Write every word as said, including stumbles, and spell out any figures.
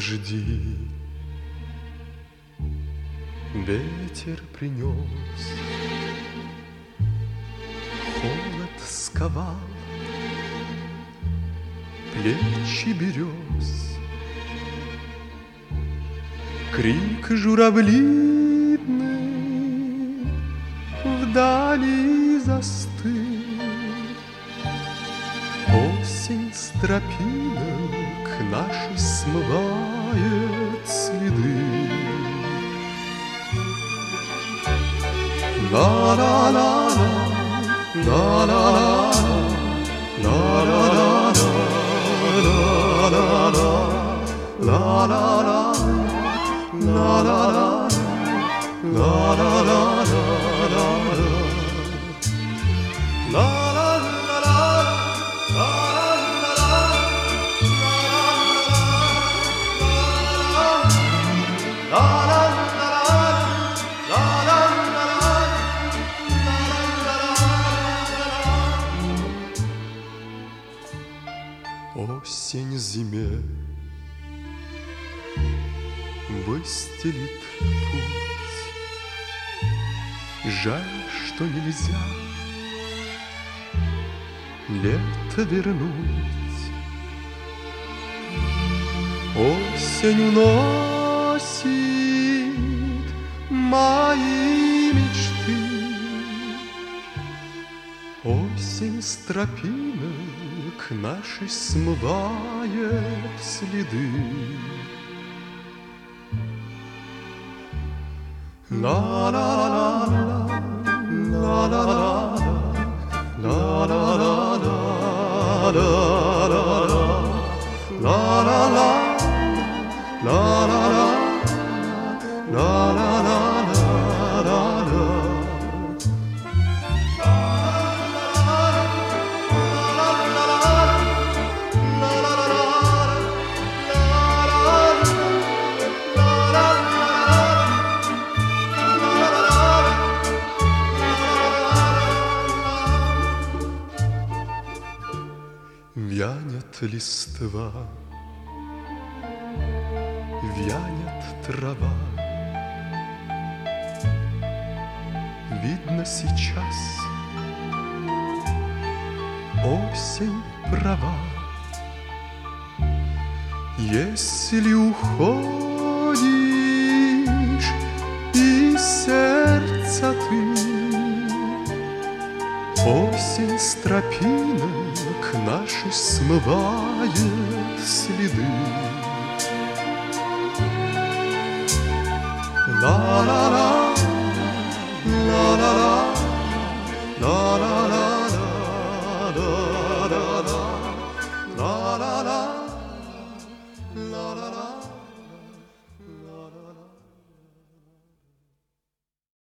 жди. Ветер принес, холод сковал плечи берез. Крик журавлиный вдали застыл. Осень с тропинок наши смывает следы. La-la-la-la, la-la-la-la, la-la-la-la, la-la-la-la, la-la-la-la, la-la-la-la, la-la-la-la. Осень зиме выстелит путь. Жаль, что нельзя лето вернуть. Осень уносит мои мечты. Осень с тропинок нашей смывает следы. La-la-la-la, la-la-la-la, la-la-la-la, la-la-la-la, la-la-la, la-la-la, la-la-la-la. Вянет листва, вянет трава. Видно сейчас осень права. Если уходишь из сердца ты, осень с тропинок наши смывает следы. La-la-la.